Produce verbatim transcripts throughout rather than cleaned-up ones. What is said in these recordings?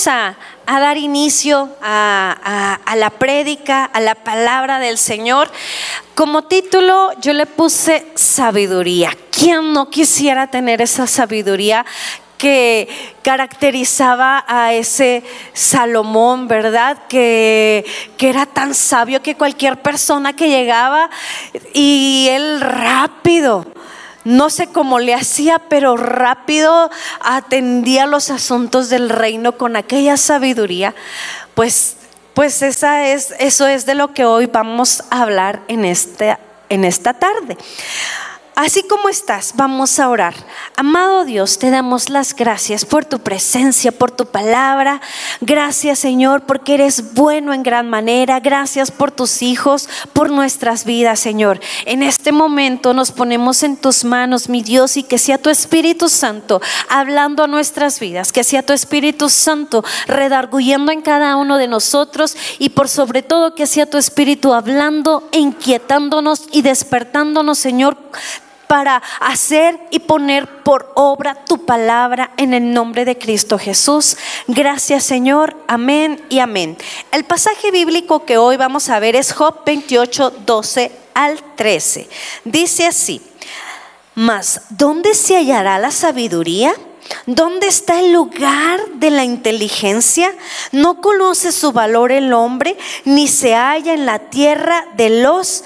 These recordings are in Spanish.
vamos a, a dar inicio a, a, a la prédica, a la palabra del Señor. Como título yo le puse sabiduría. ¿Quién no quisiera tener esa sabiduría que caracterizaba a ese Salomón, verdad? Que, que era tan sabio que cualquier persona que llegaba y él rápido, no sé cómo le hacía, pero rápido atendía los asuntos del reino con aquella sabiduría. Pues, pues esa es, eso es de lo que hoy vamos a hablar en esta, en esta tarde. Así como estás, vamos a orar. Amado Dios, te damos las gracias por tu presencia, por tu palabra. Gracias, Señor, porque eres bueno en gran manera. Gracias por tus hijos, por nuestras vidas, Señor. En este momento nos ponemos en tus manos, mi Dios, y que sea tu Espíritu Santo hablando a nuestras vidas, que sea tu Espíritu Santo redarguyendo en cada uno de nosotros, y por sobre todo que sea tu Espíritu hablando, inquietándonos y despertándonos, Señor, para hacer y poner por obra tu palabra en el nombre de Cristo Jesús. Gracias, Señor. Amén y amén. El pasaje bíblico que hoy vamos a ver es Job veintiocho, doce al trece. Dice así: mas ¿dónde se hallará la sabiduría? ¿Dónde está el lugar de la inteligencia? No conoce su valor el hombre, ni se halla en la tierra de los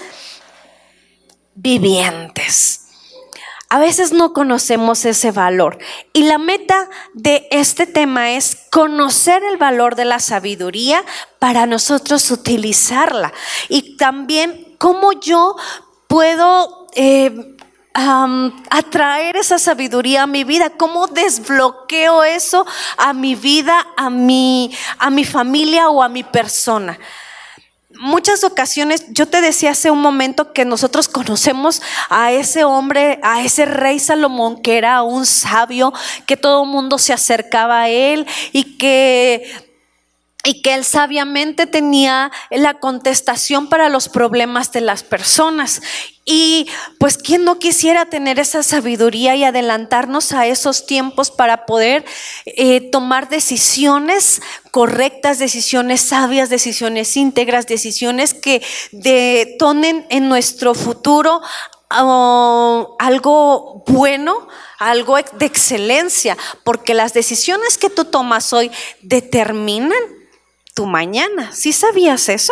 vivientes. A veces no conocemos ese valor, y la meta de este tema es conocer el valor de la sabiduría para nosotros utilizarla, y también cómo yo puedo eh, um, atraer esa sabiduría a mi vida, cómo desbloqueo eso a mi vida, a mi, a mi familia o a mi persona. Muchas ocasiones, yo te decía hace un momento que nosotros conocemos a ese hombre, a ese rey Salomón, que era un sabio, que todo el mundo se acercaba a él y que... y que él sabiamente tenía la contestación para los problemas de las personas. Y pues quién no quisiera tener esa sabiduría y adelantarnos a esos tiempos para poder eh, tomar decisiones correctas, decisiones sabias, decisiones íntegras, decisiones que detonen en nuestro futuro uh, algo bueno, algo de excelencia, porque las decisiones que tú tomas hoy determinan tu mañana. ¿Sí sabías eso?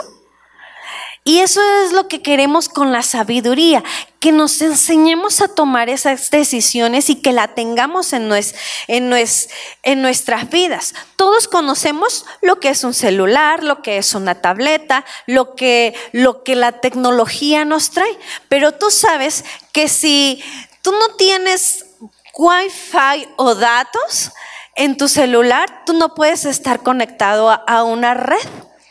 Y eso es lo que queremos con la sabiduría, que nos enseñemos a tomar esas decisiones y que la tengamos en, nues, en, nues, en nuestras vidas. Todos conocemos lo que es un celular, lo que es una tableta, lo que, lo que la tecnología nos trae. Pero tú sabes que si tú no tienes Wi-Fi o datos en tu celular, tú no puedes estar conectado a, a una red.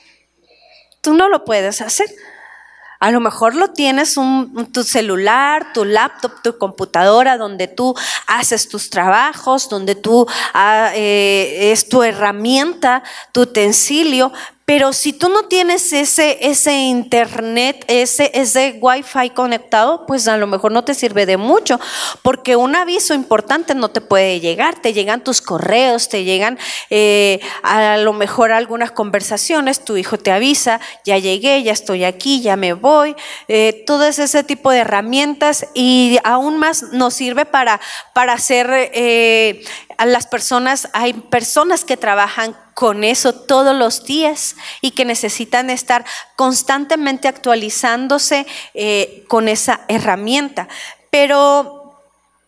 Tú no lo puedes hacer. A lo mejor lo tienes un, tu celular, tu laptop, tu computadora, donde tú haces tus trabajos, donde tú ah, eh, es tu herramienta, tu utensilio. Pero si tú no tienes ese, ese internet, ese, ese wifi conectado, pues a lo mejor no te sirve de mucho, porque un aviso importante no te puede llegar. Te llegan tus correos, te llegan eh, a lo mejor algunas conversaciones. Tu hijo te avisa: ya llegué, ya estoy aquí, ya me voy. Eh, todo ese tipo de herramientas, y aún más nos sirve para, para hacer eh, a las personas. Hay personas que trabajan con eso todos los días y que necesitan estar constantemente actualizándose eh, con esa herramienta. Pero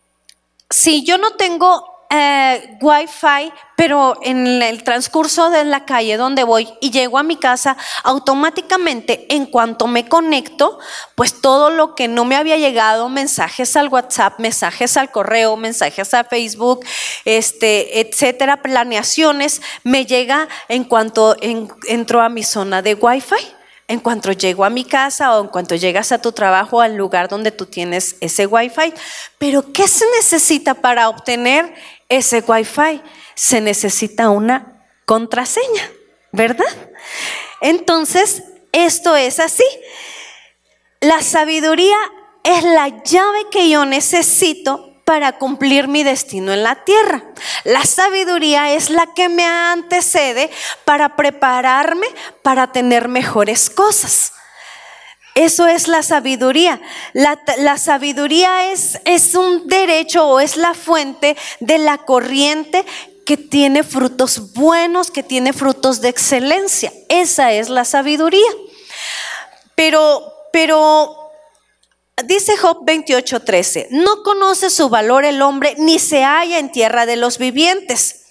si yo no tengo eh, Wi-Fi, pero en el transcurso de la calle donde voy y llego a mi casa, automáticamente en cuanto me conecto, pues todo lo que no me había llegado, mensajes al WhatsApp, mensajes al correo, mensajes a Facebook, este, etcétera, planeaciones, me llega en cuanto en, entro a mi zona de Wi-Fi. En cuanto llego a mi casa o en cuanto llegas a tu trabajo, al lugar donde tú tienes ese Wi-Fi. Pero ¿qué se necesita para obtener ese Wi-Fi? Se necesita una contraseña, ¿verdad? Entonces, esto es así. La sabiduría es la llave que yo necesito para cumplir mi destino en la tierra. La sabiduría es la que me antecede para prepararme para tener mejores cosas. Eso es la sabiduría. La, la sabiduría es, es un derecho o es la fuente de la corriente que tiene frutos buenos, que tiene frutos de excelencia. Esa es la sabiduría. Pero, pero dice Job veintiocho trece, no conoce su valor el hombre, ni se halla en tierra de los vivientes.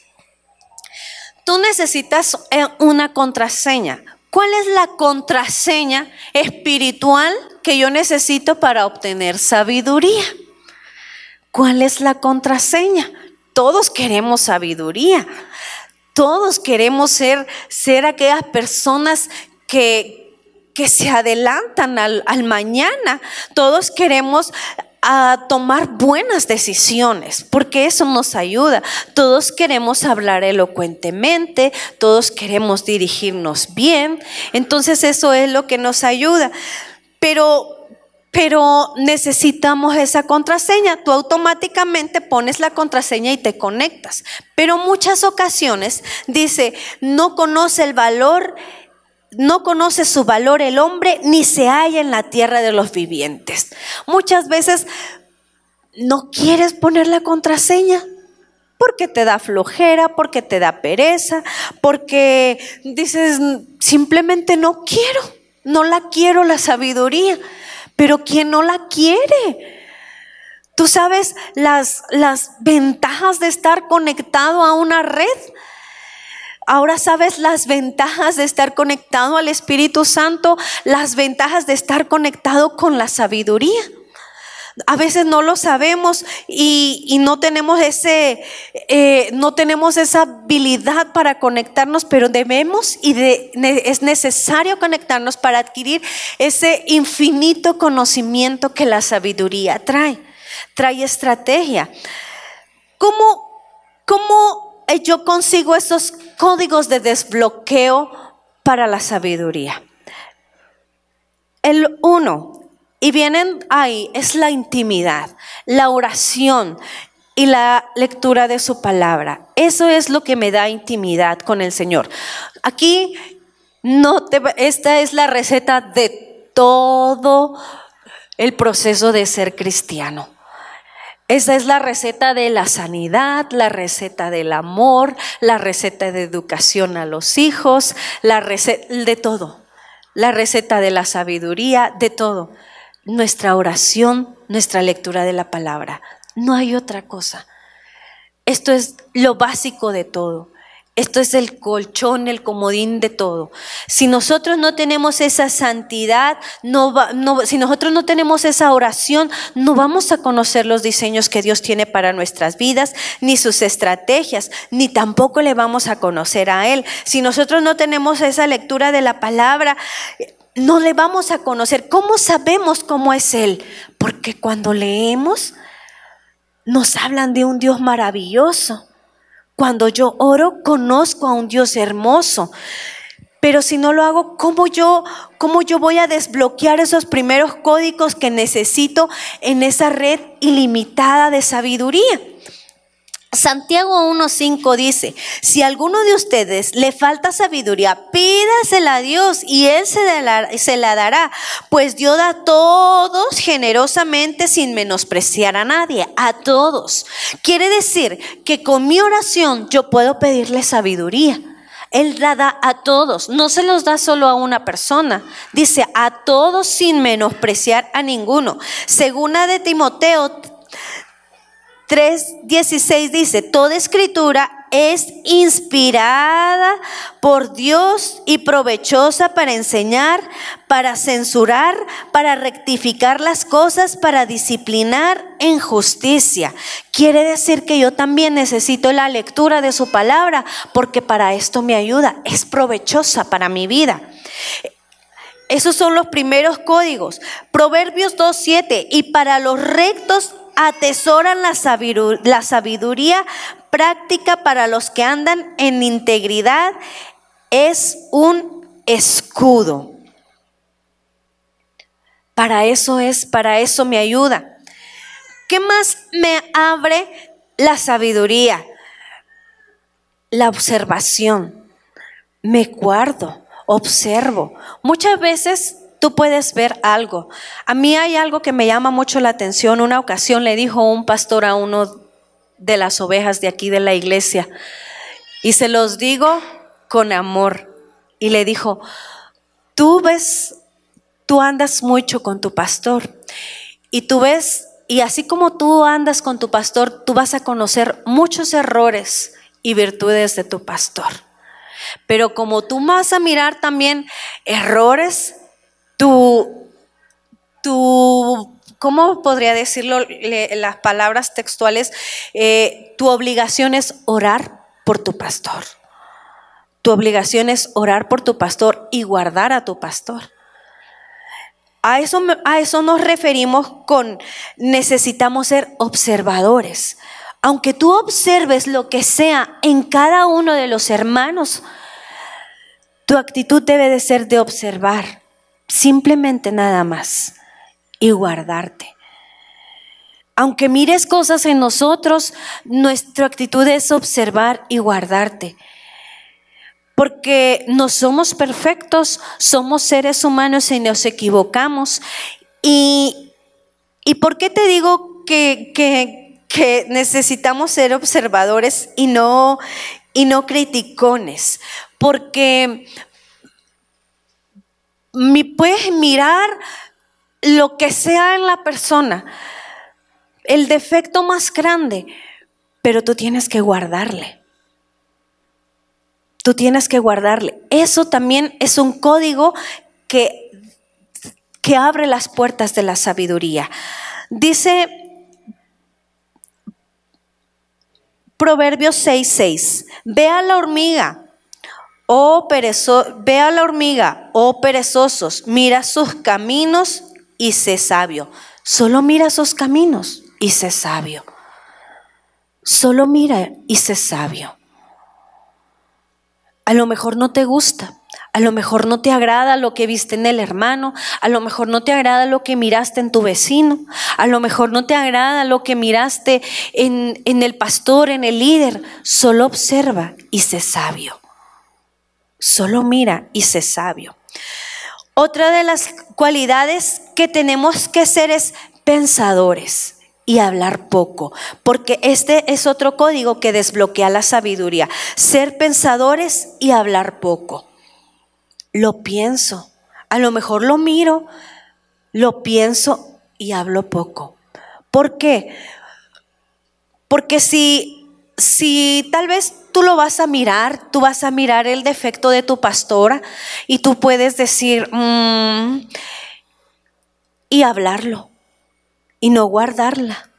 Tú necesitas una contraseña. ¿Cuál es la contraseña espiritual que yo necesito para obtener sabiduría? ¿Cuál es la contraseña? Todos queremos sabiduría. Todos queremos ser, ser aquellas personas que, que se adelantan al, al mañana. Todos queremos a tomar buenas decisiones, porque eso nos ayuda. Todos queremos hablar elocuentemente, todos queremos dirigirnos bien, entonces eso es lo que nos ayuda. Pero pero necesitamos esa contraseña. Tú automáticamente pones la contraseña y te conectas, pero muchas ocasiones dice, no conoce el valor No conoce su valor el hombre, ni se halla en la tierra de los vivientes. Muchas veces no quieres poner la contraseña porque te da flojera, porque te da pereza, porque dices simplemente no quiero, no la quiero la sabiduría. Pero ¿quién no la quiere? ¿Tú sabes las, las ventajas de estar conectado a una red? Ahora sabes las ventajas de estar conectado al Espíritu Santo, las ventajas de estar conectado con la sabiduría. A veces no lo sabemos y, y no tenemos ese, eh, no tenemos esa habilidad para conectarnos, pero debemos y de, es necesario conectarnos para adquirir ese infinito conocimiento que la sabiduría trae. Trae estrategia. ¿Cómo, cómo yo consigo esos códigos de desbloqueo para la sabiduría? El uno, y vienen ahí, es la intimidad, la oración y la lectura de su palabra. Eso es lo que me da intimidad con el Señor. Aquí no te, esta es la receta de todo el proceso de ser cristiano. Esa es la receta de la sanidad, la receta del amor, la receta de educación a los hijos, la receta de todo, la receta de la sabiduría, de todo. Nuestra oración, nuestra lectura de la palabra. No hay otra cosa. Esto es lo básico de todo. Esto es el colchón, el comodín de todo. Si nosotros no tenemos esa santidad, no va, no, si nosotros no tenemos esa oración, no vamos a conocer los diseños que Dios tiene para nuestras vidas, ni sus estrategias, ni tampoco le vamos a conocer a Él. Si nosotros no tenemos esa lectura de la palabra, no le vamos a conocer. ¿Cómo sabemos cómo es Él? Porque cuando leemos, nos hablan de un Dios maravilloso. Cuando yo oro, conozco a un Dios hermoso. Pero si no lo hago, ¿cómo yo, cómo yo voy a desbloquear esos primeros códigos que necesito en esa red ilimitada de sabiduría? Santiago uno cinco dice, si a alguno de ustedes le falta sabiduría, pídasela a Dios y Él se la, se la dará, pues Dios da a todos generosamente sin menospreciar a nadie, a todos. Quiere decir que con mi oración yo puedo pedirle sabiduría. Él la da a todos, no se los da solo a una persona, dice a todos sin menospreciar a ninguno. Segunda de Timoteo tres dieciséis dice, toda escritura es inspirada por Dios y provechosa para enseñar, para censurar, para rectificar las cosas, para disciplinar en justicia. Quiere decir que yo también necesito la lectura de su palabra, porque para esto me ayuda, es provechosa para mi vida. Esos son los primeros códigos. Proverbios dos siete, y para los rectos atesoran la sabiduría, la sabiduría práctica para los que andan en integridad es un escudo. Para eso es, para eso me ayuda. ¿Qué más me abre la sabiduría? La observación. Me guardo, observo. Muchas veces tú puedes ver algo. A mí hay algo que me llama mucho la atención. Una ocasión le dijo un pastor a uno de las ovejas de aquí de la iglesia, y se los digo con amor, y le dijo: tú ves, tú andas mucho con tu pastor, y tú ves, y así como tú andas con tu pastor, tú vas a conocer muchos errores y virtudes de tu pastor. Pero como tú vas a mirar también errores, tú, tú, ¿cómo podría decirlo? Le, las palabras textuales, eh, tu obligación es orar por tu pastor. Tu obligación es orar por tu pastor y guardar a tu pastor. A eso, a eso nos referimos con necesitamos ser observadores. Aunque tú observes lo que sea en cada uno de los hermanos, tu actitud debe de ser de observar, simplemente nada más, y guardarte. Aunque mires cosas en nosotros, nuestra actitud es observar y guardarte. Porque no somos perfectos, somos seres humanos y nos equivocamos. ¿Y, y por qué te digo que, que, que necesitamos ser observadores y no, y no criticones? Porque mi, puedes mirar lo que sea en la persona, el defecto más grande, pero tú tienes que guardarle. Tú tienes que guardarle. Eso también es un código que, que abre las puertas de la sabiduría. Dice Proverbios seis seis: ve a la hormiga, oh perezo, ve a la hormiga, oh perezosos, mira sus caminos y sé sabio. Solo mira sus caminos y sé sabio. Solo mira y sé sabio. A lo mejor no te gusta, a lo mejor no te agrada lo que viste en el hermano, a lo mejor no te agrada lo que miraste en tu vecino, a lo mejor no te agrada lo que miraste en, en el pastor, en el líder. Solo observa y sé sabio. Solo mira y sé sabio. Otra de las cualidades que tenemos que ser es pensadores y hablar poco, porque este es otro código que desbloquea la sabiduría. Ser pensadores y hablar poco. Lo pienso, a lo mejor lo miro, lo pienso y hablo poco. ¿Por qué? Porque si, si tal vez tú lo vas a mirar, tú vas a mirar el defecto de tu pastora y tú puedes decir mmm, y hablarlo y no guardarla.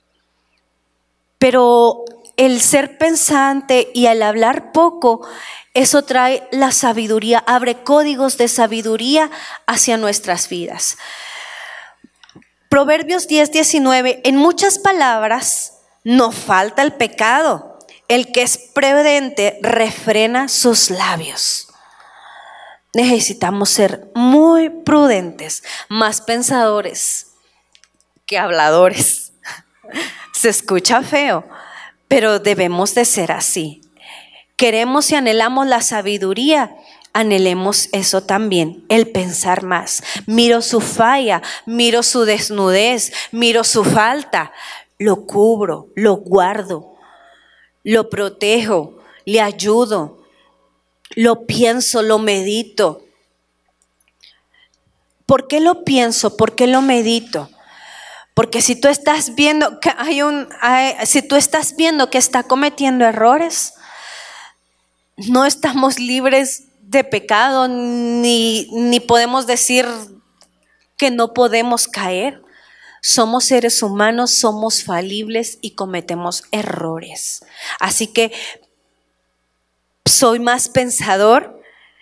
Pero el ser pensante y el hablar poco, eso trae la sabiduría, abre códigos de sabiduría hacia nuestras vidas. Proverbios diez diecinueve: en muchas palabras no falta el pecado. El que es prudente refrena sus labios. Necesitamos ser muy prudentes, más pensadores que habladores. Se escucha feo, pero debemos de ser así. Queremos y anhelamos la sabiduría, anhelemos eso también, el pensar más. Miro su falla, miro su desnudez, miro su falta, lo cubro, lo guardo, lo protejo, le ayudo, lo pienso, lo medito. ¿Por qué lo pienso? ¿Por qué lo medito? Porque si tú estás viendo que hay un, hay, si tú estás viendo que está cometiendo errores, no estamos libres de pecado, ni, ni podemos decir que no podemos caer. Somos seres humanos, somos falibles y cometemos errores. Así que soy más pensador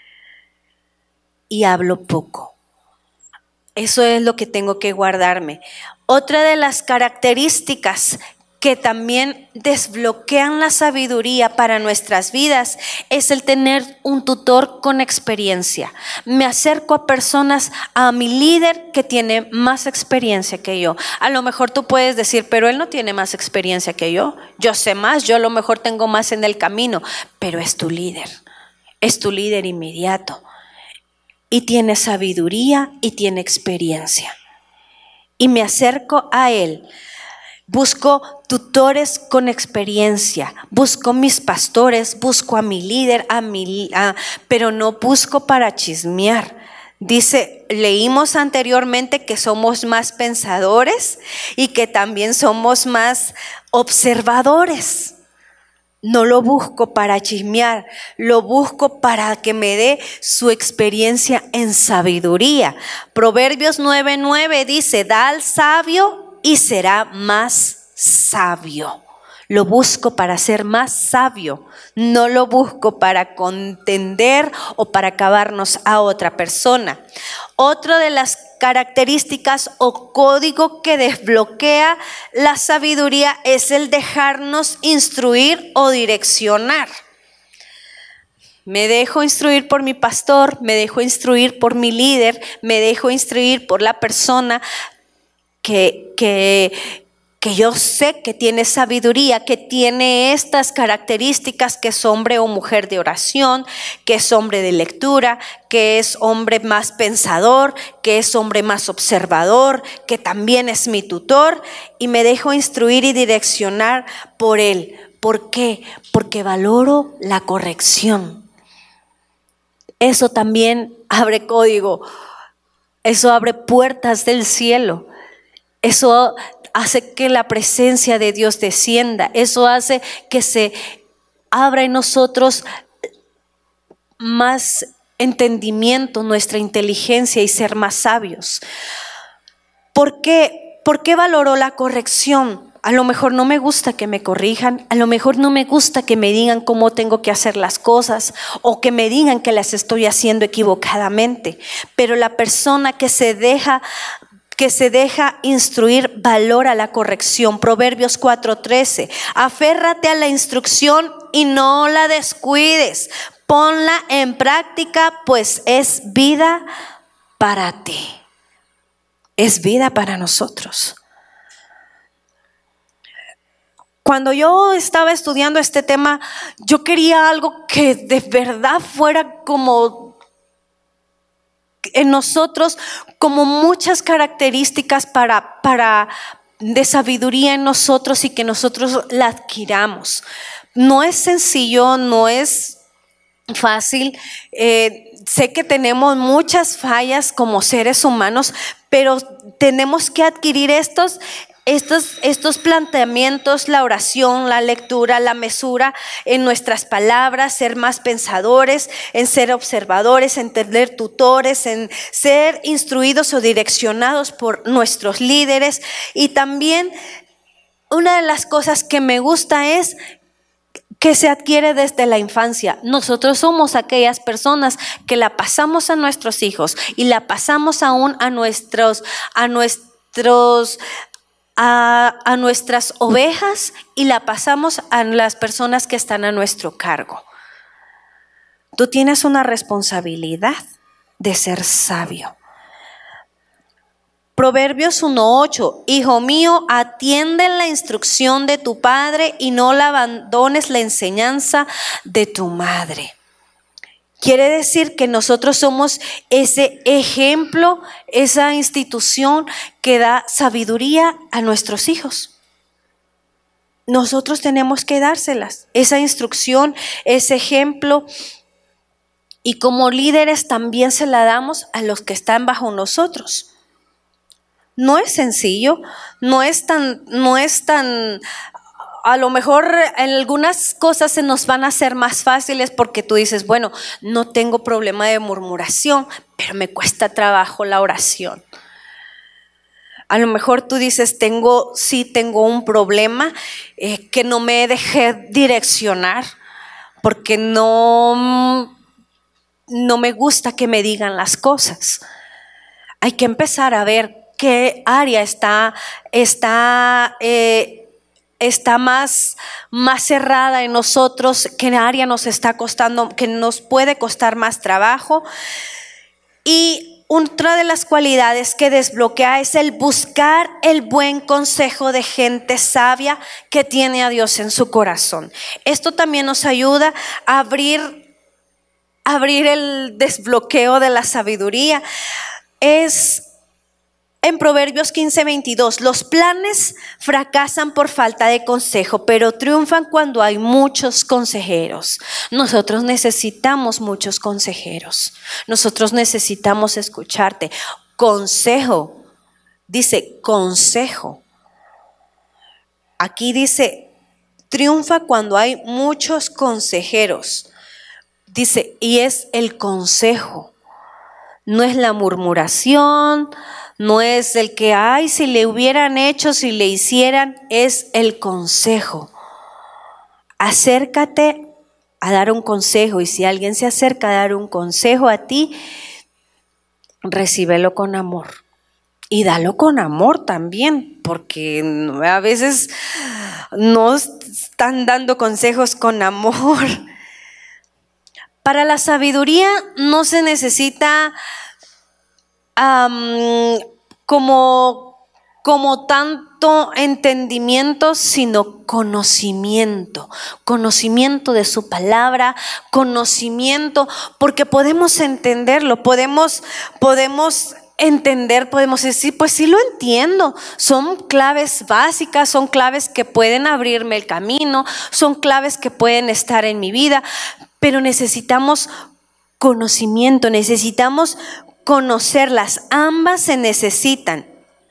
y hablo poco. Eso es lo que tengo que guardarme. Otra de las características que también desbloquean la sabiduría para nuestras vidas es el tener un tutor con experiencia. Me acerco a personas, a mi líder que tiene más experiencia que yo. A lo mejor tú puedes decir, pero él no tiene más experiencia que yo. Yo sé más, yo a lo mejor tengo más en el camino, pero es tu líder, es tu líder inmediato. Y tiene sabiduría y tiene experiencia. Y me acerco a él. Busco tutores con experiencia, busco mis pastores, busco a mi líder, a mi, a, pero no busco para chismear. Dice, leímos anteriormente que somos más pensadores y que también somos más observadores. No lo busco para chismear, lo busco para que me dé su experiencia en sabiduría. Proverbios nueve nueve dice, da al sabio y será más sabio. Lo busco para ser más sabio, no lo busco para contender o para acabarnos a otra persona. Otra de las características o código que desbloquea la sabiduría es el dejarnos instruir o direccionar. Me dejo instruir por mi pastor, me dejo instruir por mi líder, me dejo instruir por la persona que, que, que yo sé que tiene sabiduría, que tiene estas características, que es hombre o mujer de oración, que es hombre de lectura, que es hombre más pensador, que es hombre más observador, que también es mi tutor, y me dejo instruir y direccionar por él. ¿Por qué? Porque valoro la corrección. Eso también abre código, eso abre puertas del cielo, eso hace que la presencia de Dios descienda, eso hace que se abra en nosotros más entendimiento, nuestra inteligencia y ser más sabios. ¿Por qué? ¿Por qué valoro la corrección? A lo mejor no me gusta que me corrijan, a lo mejor no me gusta que me digan cómo tengo que hacer las cosas o que me digan que las estoy haciendo equivocadamente, pero la persona que se deja que se deja instruir valora la corrección. Proverbios cuatro trece, aférrate a la instrucción y no la descuides, ponla en práctica, pues es vida para ti, es vida para nosotros. Cuando yo estaba estudiando este tema, yo quería algo que de verdad fuera como en nosotros, como muchas características para, para de sabiduría en nosotros y que nosotros la adquiramos. No es sencillo, no es fácil. Eh, sé que tenemos muchas fallas como seres humanos, pero tenemos que adquirir estos Estos, estos planteamientos, la oración, la lectura, la mesura en nuestras palabras, ser más pensadores, en ser observadores, en tener tutores, en ser instruidos o direccionados por nuestros líderes. Y también una de las cosas que me gusta es que se adquiere desde la infancia. Nosotros somos aquellas personas que la pasamos a nuestros hijos y la pasamos aún a nuestros, a nuestros A, a nuestras ovejas y la pasamos a las personas que están a nuestro cargo. Tú tienes una responsabilidad de ser sabio. Proverbios uno ocho, hijo mío, atiende la instrucción de tu padre y no la abandones la enseñanza de tu madre. Quiere decir que nosotros somos ese ejemplo, esa institución que da sabiduría a nuestros hijos. Nosotros tenemos que dárselas, esa instrucción, ese ejemplo. Y como líderes también se la damos a los que están bajo nosotros. No es sencillo, no es tan, no es tan... A lo mejor en algunas cosas se nos van a hacer más fáciles porque tú dices, bueno, no tengo problema de murmuración, pero me cuesta trabajo la oración. A lo mejor tú dices, tengo, sí tengo un problema eh, que no me dejé direccionar porque no, no me gusta que me digan las cosas. Hay que empezar a ver qué área está, está eh, está más, más cerrada en nosotros, qué área nos está costando, que nos puede costar más trabajo. Y otra de las cualidades que desbloquea es el buscar el buen consejo de gente sabia que tiene a Dios en su corazón. Esto también nos ayuda a abrir, abrir el desbloqueo de la sabiduría. Es en Proverbios quince veintidós, los planes fracasan por falta de consejo, pero triunfan cuando hay muchos consejeros. Nosotros necesitamos muchos consejeros. Nosotros necesitamos escucharte. Consejo, dice consejo. Aquí dice, triunfa cuando hay muchos consejeros. Dice, y es el consejo. No es la murmuración, no es el que, ay, si le hubieran hecho, si le hicieran, es el consejo. Acércate a dar un consejo, y si alguien se acerca a dar un consejo a ti, recíbelo con amor. Y dalo con amor también, porque a veces no están dando consejos con amor. Para la sabiduría no se necesita um, como, como tanto entendimiento, sino conocimiento. Conocimiento de su palabra, conocimiento, porque podemos entenderlo, podemos, podemos entender, podemos decir, pues sí lo entiendo. Son claves básicas, son claves que pueden abrirme el camino, son claves que pueden estar en mi vida. Pero necesitamos conocimiento, necesitamos conocerlas. Ambas se necesitan.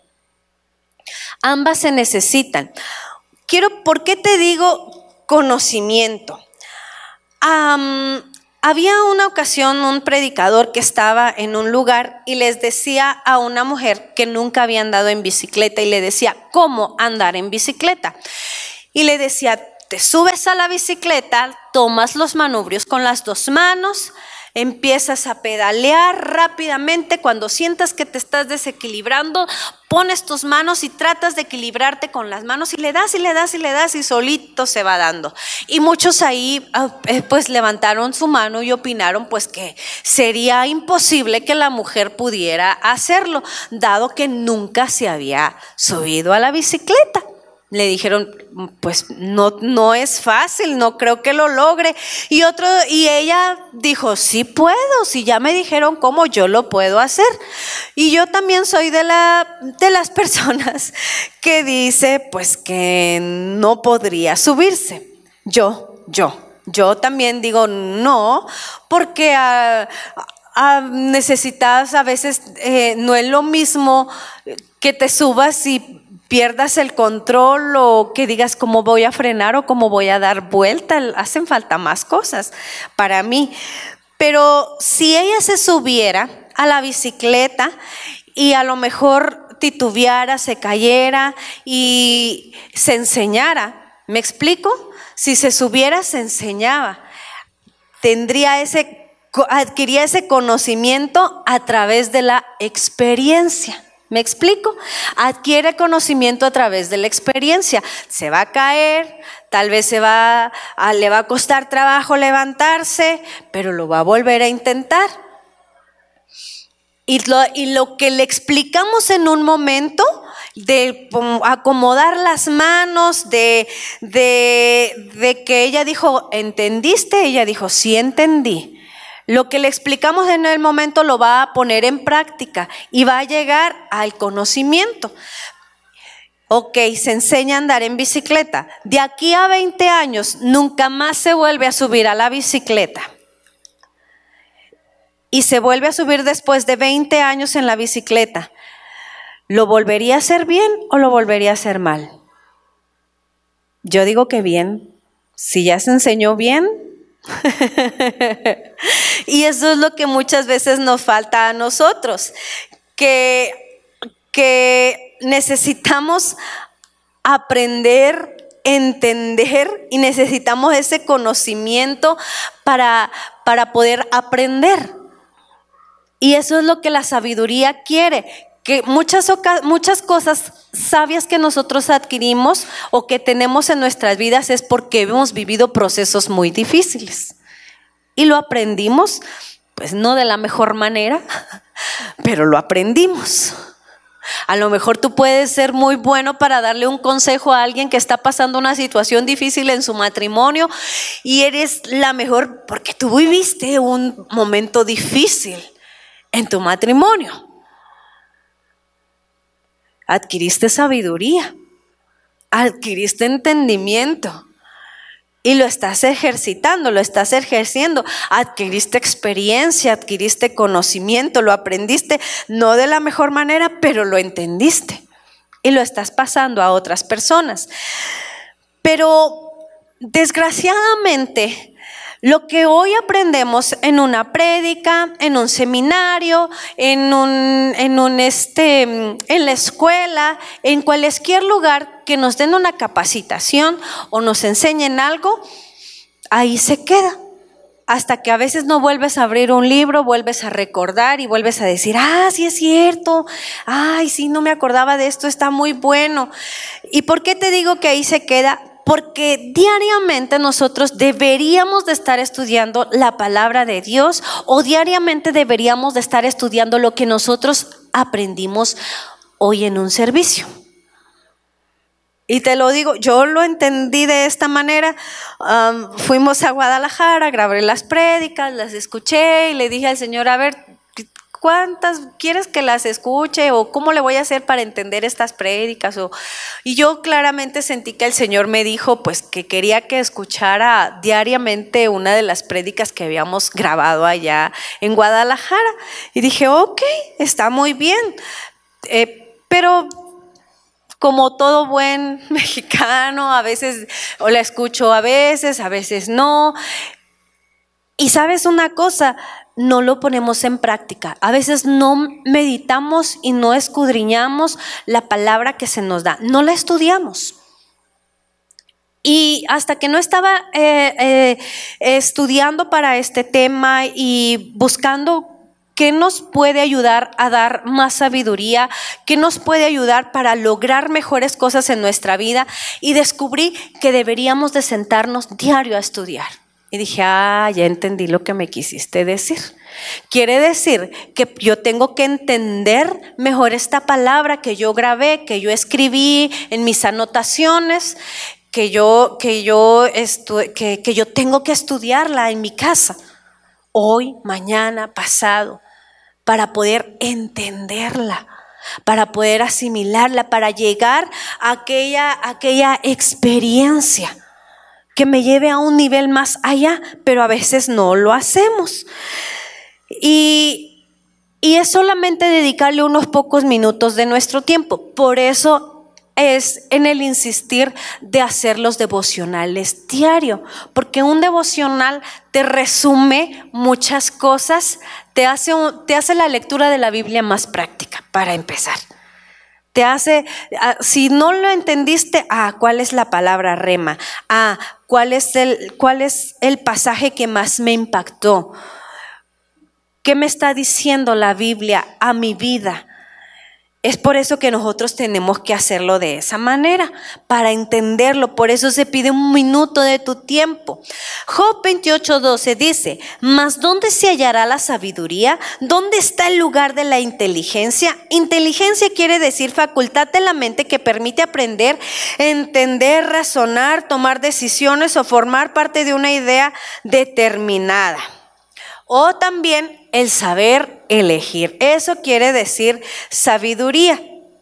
Ambas se necesitan. Quiero, ¿por qué te digo conocimiento? Um, había una ocasión un predicador que estaba en un lugar y les decía a una mujer que nunca había andado en bicicleta y le decía cómo andar en bicicleta. Y le decía, te subes a la bicicleta, tomas los manubrios con las dos manos, empiezas a pedalear rápidamente. Cuando sientas que te estás desequilibrando, pones tus manos y tratas de equilibrarte con las manos y le das y le das y le das y solito se va dando. Y muchos ahí pues levantaron su mano y opinaron pues que sería imposible que la mujer pudiera hacerlo, dado que nunca se había subido a la bicicleta. Le dijeron, pues no, no es fácil, no creo que lo logre. Y otro, y ella dijo, sí puedo, si ya me dijeron cómo, yo lo puedo hacer. Y yo también soy de, la, de las personas que dice, pues que no podría subirse. Yo, yo, yo también digo no, porque a, a necesitas a veces, eh, no es lo mismo que te subas y pierdas el control o que digas cómo voy a frenar o cómo voy a dar vuelta. Hacen falta más cosas para mí. Pero si ella se subiera a la bicicleta y a lo mejor titubeara, se cayera y se enseñara, ¿me explico? Si se subiera, se enseñaba. Tendría ese, adquiría ese conocimiento a través de la experiencia. ¿Me explico? Adquiere conocimiento a través de la experiencia. Se va a caer, tal vez se va a, le va a costar trabajo levantarse, pero lo va a volver a intentar. Y lo, y lo que le explicamos en un momento, de acomodar las manos, de, de, de que ella dijo, ¿entendiste? Ella dijo, sí entendí. Lo que le explicamos en el momento lo va a poner en práctica y va a llegar al conocimiento. Ok, se enseña a andar en bicicleta. De aquí a veinte años nunca más se vuelve a subir a la bicicleta. Y se vuelve a subir después de veinte años en la bicicleta. ¿Lo volvería a hacer bien o lo volvería a hacer mal? Yo digo que bien. Si ya se enseñó bien. Y eso es lo que muchas veces nos falta a nosotros, que, que necesitamos aprender, entender y necesitamos ese conocimiento para, para poder aprender. Y eso es lo que la sabiduría quiere, que muchas, muchas cosas sabias que nosotros adquirimos o que tenemos en nuestras vidas es porque hemos vivido procesos muy difíciles. Y lo aprendimos, pues no de la mejor manera, pero lo aprendimos. A lo mejor tú puedes ser muy bueno para darle un consejo a alguien que está pasando una situación difícil en su matrimonio y eres la mejor porque tú viviste un momento difícil en tu matrimonio. Adquiriste sabiduría, adquiriste entendimiento y lo estás ejercitando, lo estás ejerciendo. Adquiriste experiencia, adquiriste conocimiento, lo aprendiste no de la mejor manera, pero lo entendiste y lo estás pasando a otras personas. Pero desgraciadamente, lo que hoy aprendemos en una prédica, en un seminario, en un, en un este, en la escuela, en cualquier lugar que nos den una capacitación o nos enseñen algo, ahí se queda. Hasta que a veces no vuelves a abrir un libro, vuelves a recordar y vuelves a decir, ah, sí es cierto, ay, sí, no me acordaba de esto, está muy bueno. ¿Y por qué te digo que ahí se queda? Porque diariamente nosotros deberíamos de estar estudiando la palabra de Dios o diariamente deberíamos de estar estudiando lo que nosotros aprendimos hoy en un servicio. Y te lo digo, yo lo entendí de esta manera. Um, fuimos a Guadalajara, grabé las prédicas, las escuché y le dije al Señor, a ver, ¿cuántas quieres que las escuche? ¿O cómo le voy a hacer para entender estas prédicas? O, y yo claramente sentí que el Señor me dijo pues que quería que escuchara diariamente una de las prédicas que habíamos grabado allá en Guadalajara. Y dije, ok, está muy bien. Eh, pero como todo buen mexicano, a veces o la escucho a veces, a veces no. Y sabes una cosa, no lo ponemos en práctica. A veces no meditamos y no escudriñamos la palabra que se nos da, no la estudiamos. Y hasta que no estaba eh, eh, estudiando para este tema y buscando qué nos puede ayudar a dar más sabiduría, qué nos puede ayudar para lograr mejores cosas en nuestra vida, y descubrí que deberíamos de sentarnos diario a estudiar. Y dije, ah, ya entendí lo que me quisiste decir. Quiere decir que yo tengo que entender mejor esta palabra que yo grabé, que yo escribí en mis anotaciones, que yo, que yo, estu- que, que yo tengo que estudiarla en mi casa, hoy, mañana, pasado, para poder entenderla, para poder asimilarla, para llegar a aquella, a aquella experiencia que me lleve a un nivel más allá, pero a veces no lo hacemos. Y, y es solamente dedicarle unos pocos minutos de nuestro tiempo. Por eso es en el insistir de hacer los devocionales diario, porque un devocional te resume muchas cosas, te hace, un, te hace la lectura de la Biblia más práctica, para empezar. Te hace, si no lo entendiste, ah, ¿cuál es la palabra rema? Ah, ¿cuál es el, cuál es el pasaje que más me impactó? ¿Qué me está diciendo la Biblia a mi vida? Es por eso que nosotros tenemos que hacerlo de esa manera, para entenderlo. Por eso se pide un minuto de tu tiempo. Job veintiocho doce dice, ¿mas dónde se hallará la sabiduría? ¿Dónde está el lugar de la inteligencia? Inteligencia quiere decir facultad de la mente que permite aprender, entender, razonar, tomar decisiones o formar parte de una idea determinada. O también el saber elegir. Eso quiere decir sabiduría.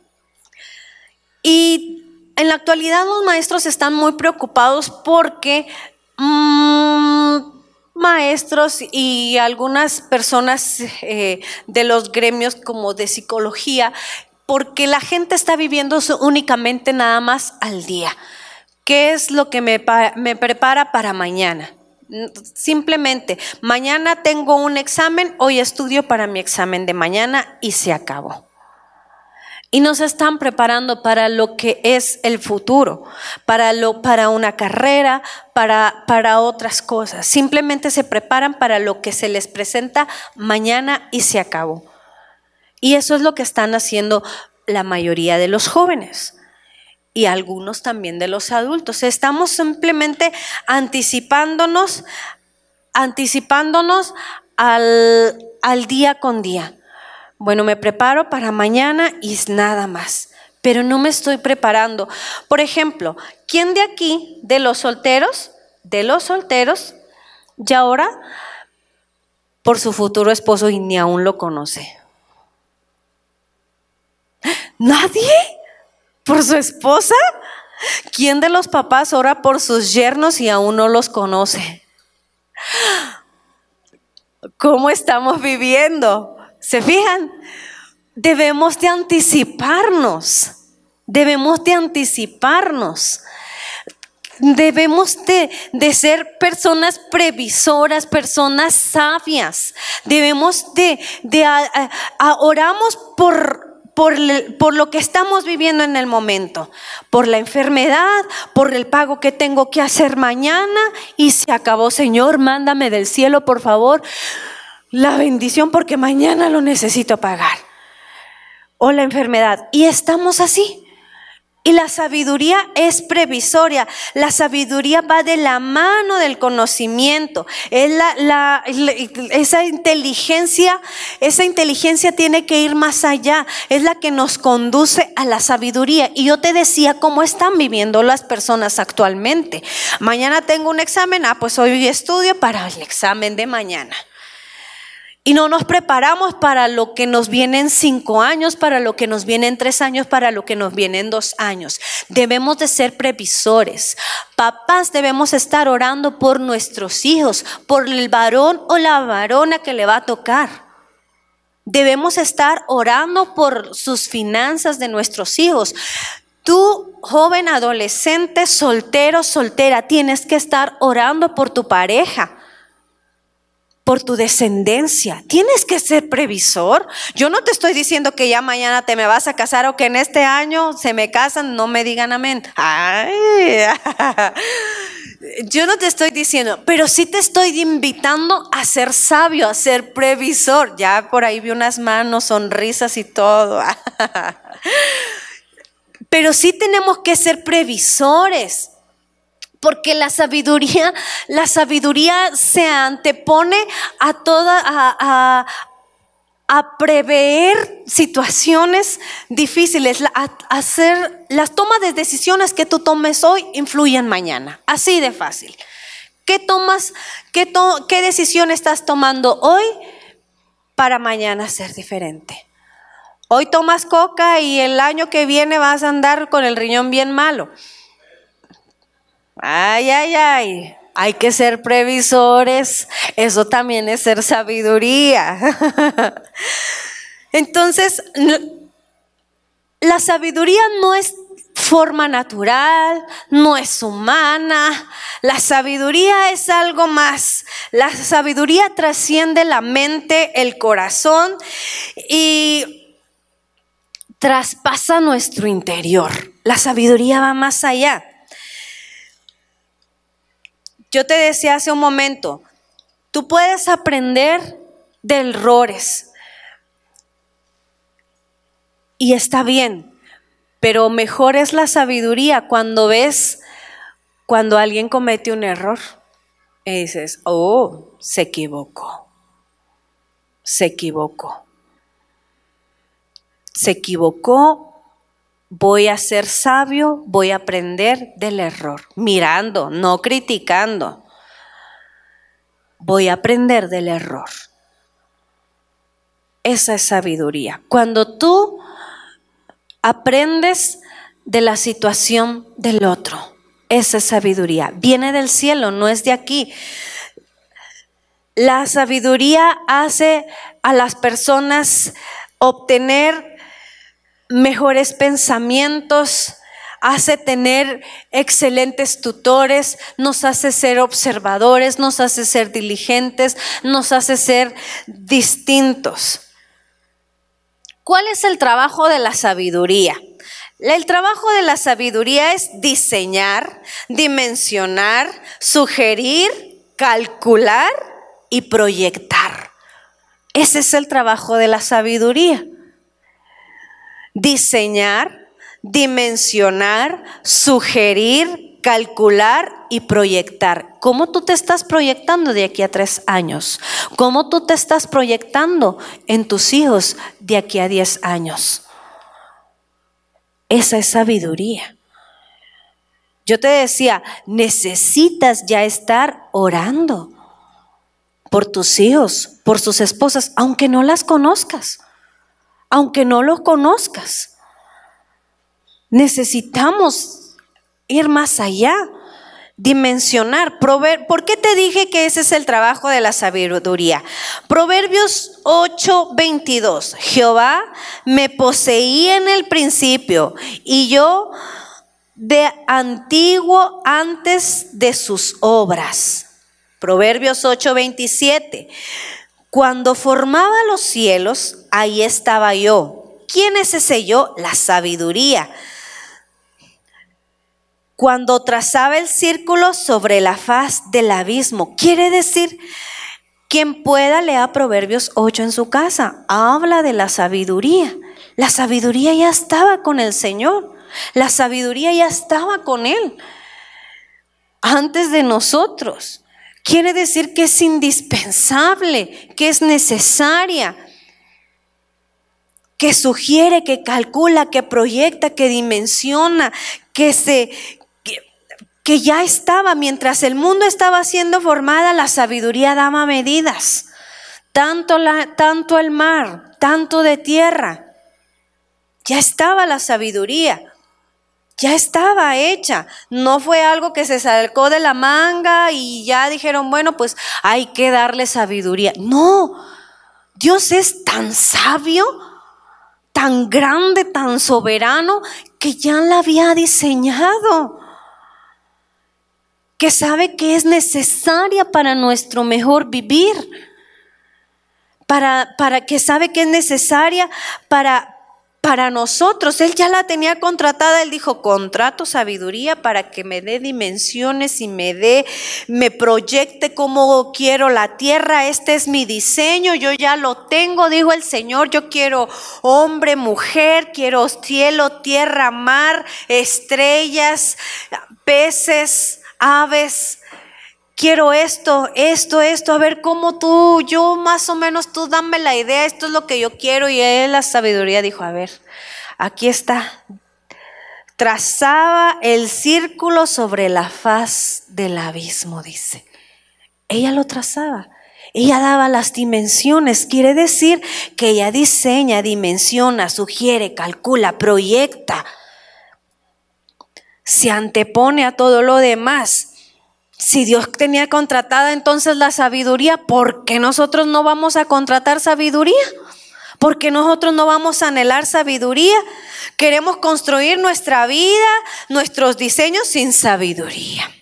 Y en la actualidad los maestros están muy preocupados porque mmm, maestros y algunas personas eh, de los gremios como de psicología, porque la gente está viviendo únicamente nada más al día. ¿Qué es lo que me, me prepara para mañana? Simplemente, mañana tengo un examen, hoy estudio para mi examen de mañana y se acabó. Y nos están preparando para lo que es el futuro, para, lo, para una carrera, para, para otras cosas. Simplemente se preparan para lo que se les presenta mañana y se acabó. Y eso es lo que están haciendo la mayoría de los jóvenes y algunos también de los adultos. Estamos simplemente anticipándonos, anticipándonos al, al día con día. Bueno, me preparo para mañana y nada más, pero no me estoy preparando. Por ejemplo, ¿quién de aquí, de los solteros, de los solteros, ya ora por su futuro esposo y ni aún lo conoce? ¿Nadie? ¿Por su esposa? ¿Quién de los papás ora por sus yernos y aún no los conoce? ¿Cómo estamos viviendo? ¿Se fijan? Debemos de anticiparnos. Debemos de anticiparnos. Debemos de, de ser personas previsoras, personas sabias. Debemos de, de a, a, a, oramos por... Por, por lo que estamos viviendo en el momento, por la enfermedad, por el pago que tengo que hacer mañana y se acabó. Señor, mándame del cielo, por favor, la bendición porque mañana lo necesito pagar. O la enfermedad. Y estamos así. Y la sabiduría es previsoria. La sabiduría va de la mano del conocimiento. Es la, la, la, esa inteligencia, esa inteligencia tiene que ir más allá. Es la que nos conduce a la sabiduría. Y yo te decía cómo están viviendo las personas actualmente. Mañana tengo un examen. Ah, pues hoy estudio para el examen de mañana. Y no nos preparamos para lo que nos viene en cinco años, para lo que nos viene en tres años, para lo que nos viene en dos años. Debemos de ser previsores. Papás, debemos estar orando por nuestros hijos, por el varón o la varona que le va a tocar. Debemos estar orando por sus finanzas de nuestros hijos. Tú, joven, adolescente, soltero, soltera, tienes que estar orando por tu pareja, por tu descendencia. Tienes que ser previsor. Yo no te estoy diciendo que ya mañana te me vas a casar o que en este año se me casan. No me digan amén. Ay, yo no te estoy diciendo, pero sí te estoy invitando a ser sabio, a ser previsor. Ya por ahí vi unas manos, sonrisas y todo. Pero sí tenemos que ser previsores. Porque la sabiduría, la sabiduría se antepone a toda, a, a, a prever situaciones difíciles, a, a hacer las tomas de decisiones que tú tomes hoy influyen mañana. Así de fácil. ¿Qué tomas, qué, to, qué decisión estás tomando hoy para mañana ser diferente? Hoy tomas coca y el año que viene vas a andar con el riñón bien malo. Ay, ay, ay, hay que ser previsores. Eso también es ser sabiduría. Entonces, la sabiduría no es forma natural, no es humana. La sabiduría es algo más. La sabiduría trasciende la mente, el corazón y traspasa nuestro interior. La sabiduría va más allá. Yo te decía hace un momento, tú puedes aprender de errores y está bien, pero mejor es la sabiduría cuando ves, cuando alguien comete un error y dices, oh, se equivocó, se equivocó, se equivocó. Voy a ser sabio, voy a aprender del error, mirando, no criticando. Voy a aprender del error. Esa es sabiduría. Cuando tú aprendes de la situación del otro, esa es sabiduría. Viene del cielo, no es de aquí. La sabiduría hace a las personas obtener mejores pensamientos, hace tener excelentes tutores, nos hace ser observadores, nos hace ser diligentes, nos hace ser distintos. ¿Cuál es el trabajo de la sabiduría? El trabajo de la sabiduría es diseñar, dimensionar, sugerir, calcular y proyectar. Ese es el trabajo de la sabiduría. diseñar, dimensionar, sugerir, calcular y proyectar. ¿Cómo tú te estás proyectando de aquí a tres años? ¿Cómo tú te estás proyectando en tus hijos de aquí a diez años? Esa es sabiduría. Yo te decía, necesitas ya estar orando por tus hijos, por sus esposas, aunque no las conozcas, aunque no los conozcas. Necesitamos ir más allá, dimensionar. Prover- ¿Por qué te dije que ese es el trabajo de la sabiduría? Proverbios ocho veintidós. Jehová me poseía en el principio y yo de antiguo antes de sus obras. Proverbios ocho veintisiete. Cuando formaba los cielos, ahí estaba yo. ¿Quién es ese yo? La sabiduría. Cuando trazaba el círculo sobre la faz del abismo. Quiere decir, quien pueda leer Proverbios ocho en su casa. Habla de la sabiduría. La sabiduría ya estaba con el Señor. La sabiduría ya estaba con Él antes de nosotros. Quiere decir que es indispensable, que es necesaria, que sugiere, que calcula, que proyecta, que dimensiona, que se que, que ya estaba mientras el mundo estaba siendo formada. La sabiduría daba medidas, tanto la, tanto el mar, tanto de tierra. Ya estaba la sabiduría. Ya estaba hecha, no fue algo que se sacó de la manga y ya dijeron, bueno, pues hay que darle sabiduría. No, Dios es tan sabio, tan grande, tan soberano, que ya la había diseñado, que sabe que es necesaria para nuestro mejor vivir, para, para que sabe que es necesaria para... Para nosotros, Él ya la tenía contratada. Él dijo, contrato sabiduría para que me dé dimensiones y me dé, me proyecte cómo quiero la tierra. Este es mi diseño, yo ya lo tengo, dijo el Señor. Yo quiero hombre, mujer, quiero cielo, tierra, mar, estrellas, peces, aves. Quiero esto, esto, esto, a ver cómo tú, yo más o menos, tú dame la idea, esto es lo que yo quiero. Y él, la sabiduría, dijo, a ver, aquí está. Trazaba el círculo sobre la faz del abismo, dice. Ella lo trazaba, ella daba las dimensiones. Quiere decir que ella diseña, dimensiona, sugiere, calcula, proyecta. Se antepone a todo lo demás. Si Dios tenía contratada entonces la sabiduría, ¿por qué nosotros no vamos a contratar sabiduría? ¿Por qué nosotros no vamos a anhelar sabiduría? Queremos construir nuestra vida, nuestros diseños sin sabiduría,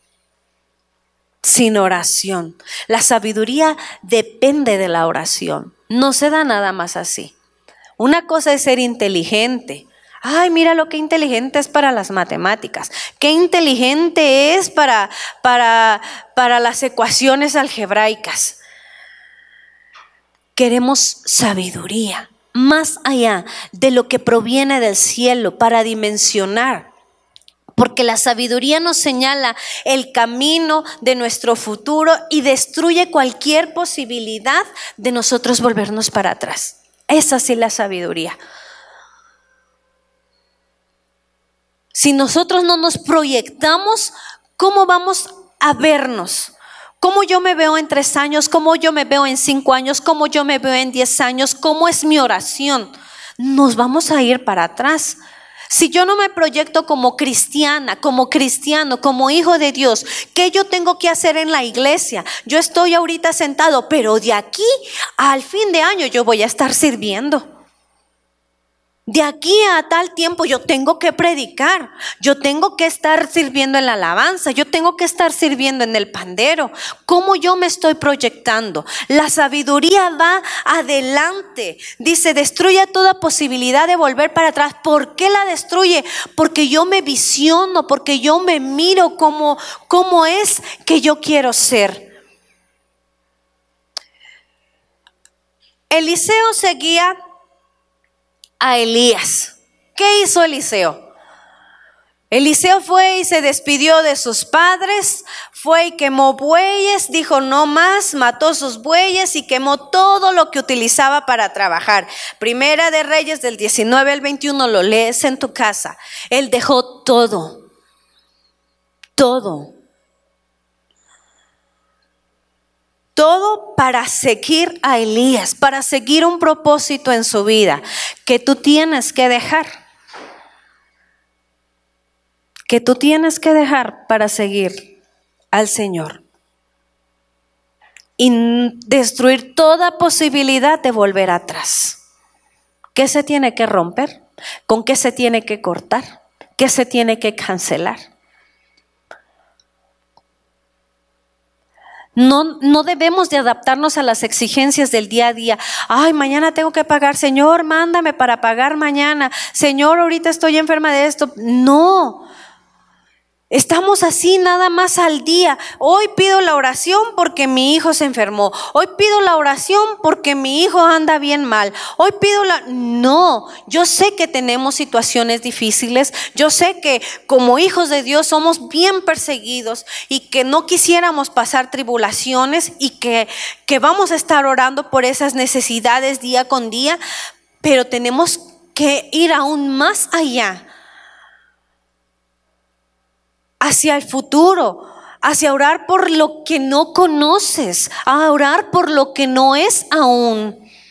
sin oración. La sabiduría depende de la oración. No se da nada más así. Una cosa es ser inteligente. Ay, mira lo que inteligente es para las matemáticas. Qué inteligente es para, para, para las ecuaciones algebraicas. Queremos sabiduría, más allá de lo que proviene del cielo, para dimensionar. Porque la sabiduría nos señala el camino de nuestro futuro y destruye cualquier posibilidad de nosotros volvernos para atrás. Esa sí es la sabiduría. Si nosotros no nos proyectamos, ¿cómo vamos a vernos? ¿Cómo yo me veo en tres años? ¿Cómo yo me veo en cinco años? ¿Cómo yo me veo en diez años? ¿Cómo es mi oración? Nos vamos a ir para atrás. Si yo no me proyecto como cristiana, como cristiano, como hijo de Dios, ¿qué yo tengo que hacer en la iglesia? Yo estoy ahorita sentado, pero de aquí al fin de año yo voy a estar sirviendo. De aquí a tal tiempo yo tengo que predicar, yo tengo que estar sirviendo en la alabanza, yo tengo que estar sirviendo en el pandero. ¿Cómo yo me estoy proyectando? La sabiduría va adelante. Dice, destruye toda posibilidad de volver para atrás. ¿Por qué la destruye? Porque yo me visiono, porque yo me miro como, como es que yo quiero ser. Eliseo seguía a Elías. ¿Qué hizo Eliseo? Eliseo fue y se despidió de sus padres, fue y quemó bueyes, dijo no más, mató sus bueyes y quemó todo lo que utilizaba para trabajar. Primera de Reyes del diecinueve al veintiuno, lo lees en tu casa. Él dejó todo, todo, todo para seguir a Elías, para seguir un propósito en su vida que tú tienes que dejar. que tú tienes que dejar para seguir al Señor y destruir toda posibilidad de volver atrás. ¿Qué se tiene que romper? ¿Con qué se tiene que cortar? ¿Qué se tiene que cancelar? No, no debemos de adaptarnos a las exigencias del día a día. Ay, mañana tengo que pagar. Señor, mándame para pagar mañana. Señor, ahorita estoy enferma de esto. No. Estamos así nada más al día. Hoy pido la oración porque mi hijo se enfermó. Hoy pido la oración porque mi hijo anda bien mal. Hoy pido la... No, yo sé que tenemos situaciones difíciles. Yo sé que como hijos de Dios somos bien perseguidos y que no quisiéramos pasar tribulaciones y que, que vamos a estar orando por esas necesidades día con día. Pero tenemos que ir aún más allá. Hacia el futuro, hacia orar por lo que no conoces, a orar por lo que no es aún.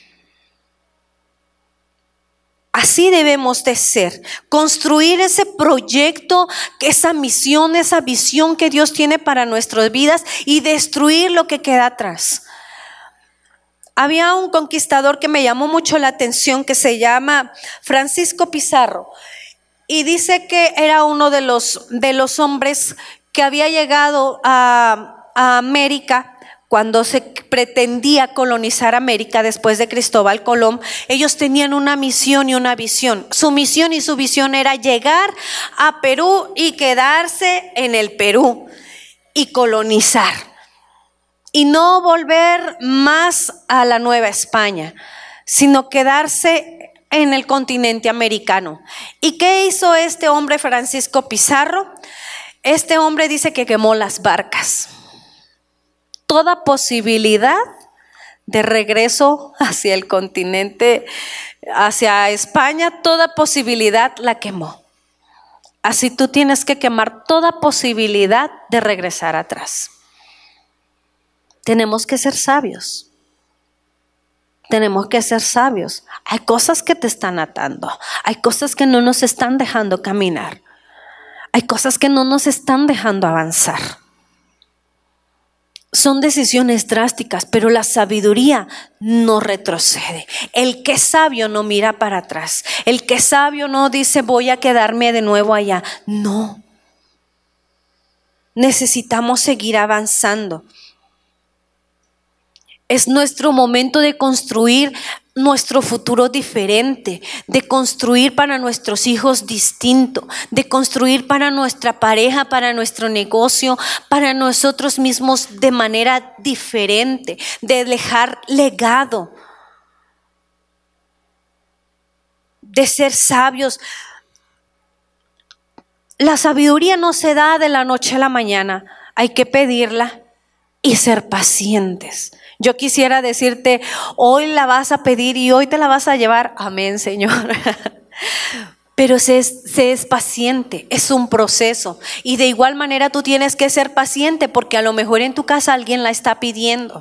Así debemos de ser, construir ese proyecto, esa misión, esa visión que Dios tiene para nuestras vidas y destruir lo que queda atrás. Había un conquistador que me llamó mucho la atención que se llama Francisco Pizarro. Y dice que era uno de los, de los hombres que había llegado a, a América cuando se pretendía colonizar América después de Cristóbal Colón. Ellos tenían una misión y una visión. Su misión y su visión era llegar a Perú y quedarse en el Perú y colonizar. Y no volver más a la Nueva España, sino quedarse en el continente americano. ¿Y qué hizo este hombre Francisco Pizarro? Este hombre dice que quemó las barcas. Toda posibilidad de regreso hacia el continente, hacia España, toda posibilidad la quemó. Así tú tienes que quemar toda posibilidad de regresar atrás. Tenemos que ser sabios. Tenemos que ser sabios. Hay cosas que te están atando. Hay cosas que no nos están dejando caminar. Hay cosas que no nos están dejando avanzar. Son decisiones drásticas, pero la sabiduría no retrocede. El que es sabio no mira para atrás. El que es sabio no dice voy a quedarme de nuevo allá. No. Necesitamos seguir avanzando. Es nuestro momento de construir nuestro futuro diferente, de construir para nuestros hijos distinto, de construir para nuestra pareja, para nuestro negocio, para nosotros mismos de manera diferente, de dejar legado, de ser sabios. La sabiduría no se da de la noche a la mañana, hay que pedirla y ser pacientes. Yo quisiera decirte, hoy la vas a pedir y hoy te la vas a llevar. Amén, Señor. Pero se es, se es paciente, es un proceso. Y de igual manera tú tienes que ser paciente porque a lo mejor en tu casa alguien la está pidiendo.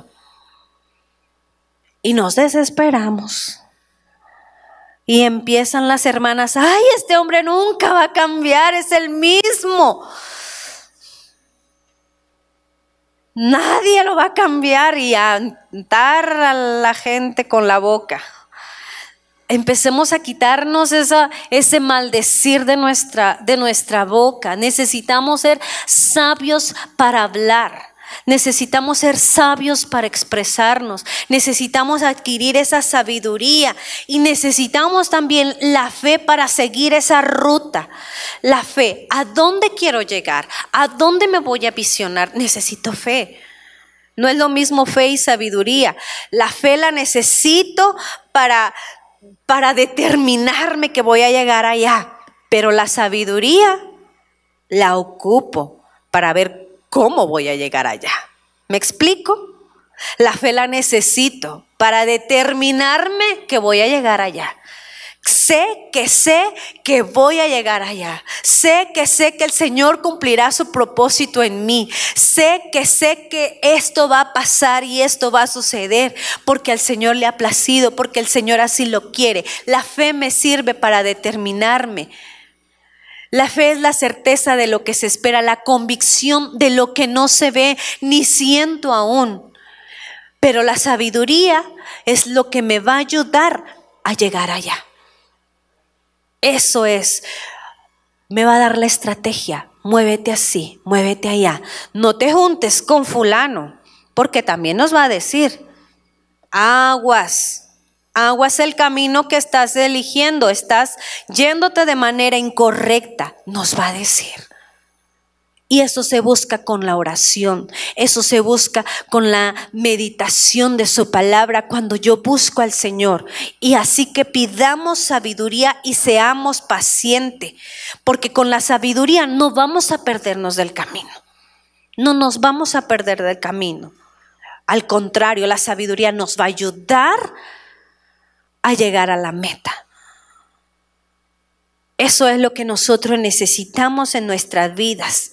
Y nos desesperamos. Y empiezan las hermanas, ay, este hombre nunca va a cambiar, es el mismo. Nadie lo va a cambiar y a untar a la gente con la boca. Empecemos a quitarnos esa, ese maldecir de nuestra, de nuestra boca. Necesitamos ser sabios para hablar. Necesitamos ser sabios para expresarnos. Necesitamos adquirir esa sabiduría y necesitamos también la fe para seguir esa ruta. La fe, ¿a dónde quiero llegar? ¿A dónde me voy a visionar? Necesito fe. No es lo mismo fe y sabiduría. La fe la necesito para para determinarme que voy a llegar allá, pero la sabiduría la ocupo para ver cómo voy a llegar allá. ¿Me explico? La fe la necesito para determinarme que voy a llegar allá. Sé que sé que voy a llegar allá. Sé que sé que el Señor cumplirá su propósito en mí. Sé que sé que esto va a pasar y esto va a suceder porque al Señor le ha placido, porque el Señor así lo quiere. La fe me sirve para determinarme. La fe es la certeza de lo que se espera, la convicción de lo que no se ve ni siento aún. Pero la sabiduría es lo que me va a ayudar a llegar allá. Eso es, me va a dar la estrategia. Muévete así, muévete allá. No te juntes con fulano, porque también nos va a decir, aguas, aguas el camino que estás eligiendo, estás yéndote de manera incorrecta, nos va a decir. Y eso se busca con la oración, eso se busca con la meditación de su palabra cuando yo busco al Señor. Y así que pidamos sabiduría y seamos pacientes, porque con la sabiduría no vamos a perdernos del camino, no nos vamos a perder del camino. Al contrario, la sabiduría nos va a ayudar a llegar a la meta. Eso es lo que nosotros necesitamos en nuestras vidas.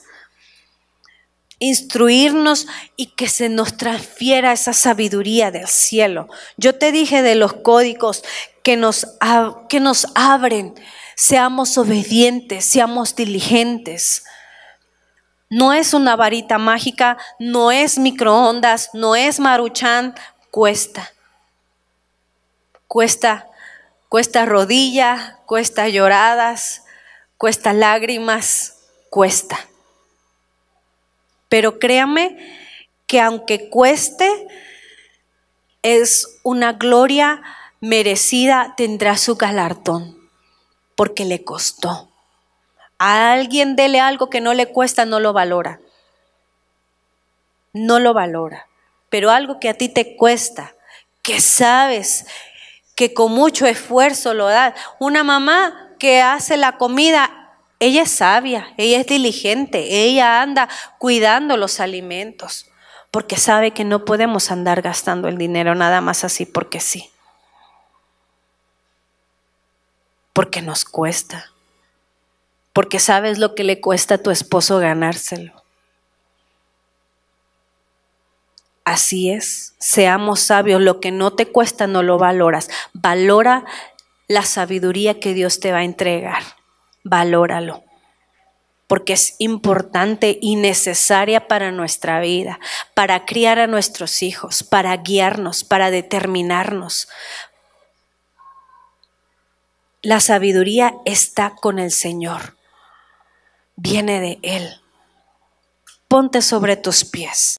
Instruirnos y que se nos transfiera esa sabiduría del cielo. Yo te dije de los códigos que nos, que nos abren. Seamos obedientes, seamos diligentes. No es una varita mágica, no es microondas, no es Maruchan, cuesta. Cuesta, cuesta rodilla, cuesta lloradas, cuesta lágrimas, cuesta. Pero créame que aunque cueste, es una gloria merecida, tendrá su galardón, porque le costó. A alguien dele algo que no le cuesta, no lo valora. No lo valora. Pero algo que a ti te cuesta, que sabes que con mucho esfuerzo lo das. Una mamá que hace la comida, ella es sabia, ella es diligente, ella anda cuidando los alimentos, porque sabe que no podemos andar gastando el dinero nada más así porque sí. Porque nos cuesta. Porque sabes lo que le cuesta a tu esposo ganárselo. Así es, seamos sabios, lo que no te cuesta no lo valoras. Valora la sabiduría que Dios te va a entregar. Valóralo, porque es importante y necesaria para nuestra vida, para criar a nuestros hijos, para guiarnos, para determinarnos. La sabiduría está con el Señor, viene de Él. Ponte sobre tus pies.